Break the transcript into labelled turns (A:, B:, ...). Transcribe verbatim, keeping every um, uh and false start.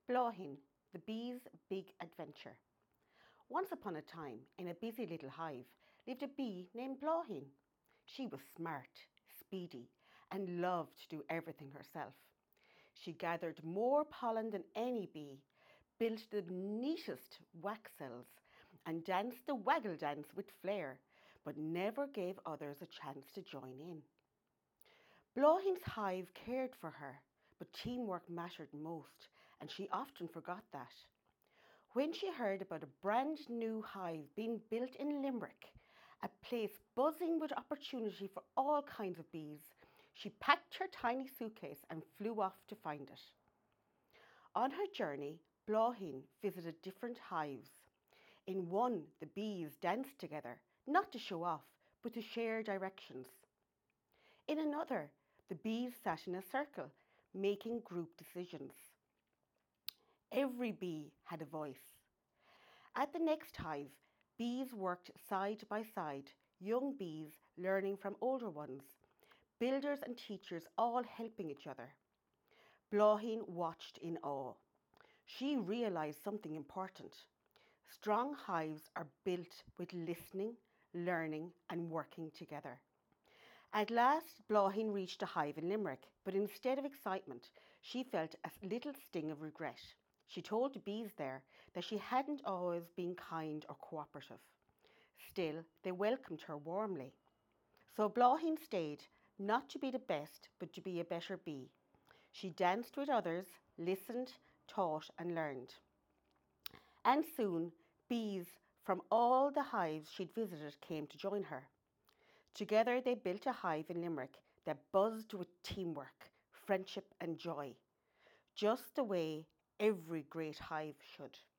A: Blóhin, the bee's big adventure. Once upon a time, in a busy little hive, lived a bee named Blóhin. She was smart, speedy, and loved to do everything herself. She gathered more pollen than any bee, built the neatest wax cells, and danced the waggle dance with flair, but never gave others a chance to join in. Blóhin's hive cared for her, but teamwork mattered most, and she often forgot that. When she heard about a brand new hive being built in Limerick, a place buzzing with opportunity for all kinds of bees, she packed her tiny suitcase and flew off to find it. On her journey, Blóhin visited different hives. In one, the bees danced together, not to show off, but to share directions. In another, the bees sat in a circle, making group decisions. Every bee had a voice. At the next hive, bees worked side by side, young bees learning from older ones, builders and teachers all helping each other. Blóhin watched in awe. She realised something important. Strong hives are built with listening, learning and working together. At last, Blóhin reached a hive in Limerick, but instead of excitement, she felt a little sting of regret. She told the bees there that she hadn't always been kind or cooperative. Still, they welcomed her warmly. So Blóhin stayed, not to be the best, but to be a better bee. She danced with others, listened, taught and learned. And soon, bees from all the hives she'd visited came to join her. Together they built a hive in Limerick that buzzed with teamwork, friendship and joy, just the way every great hive should.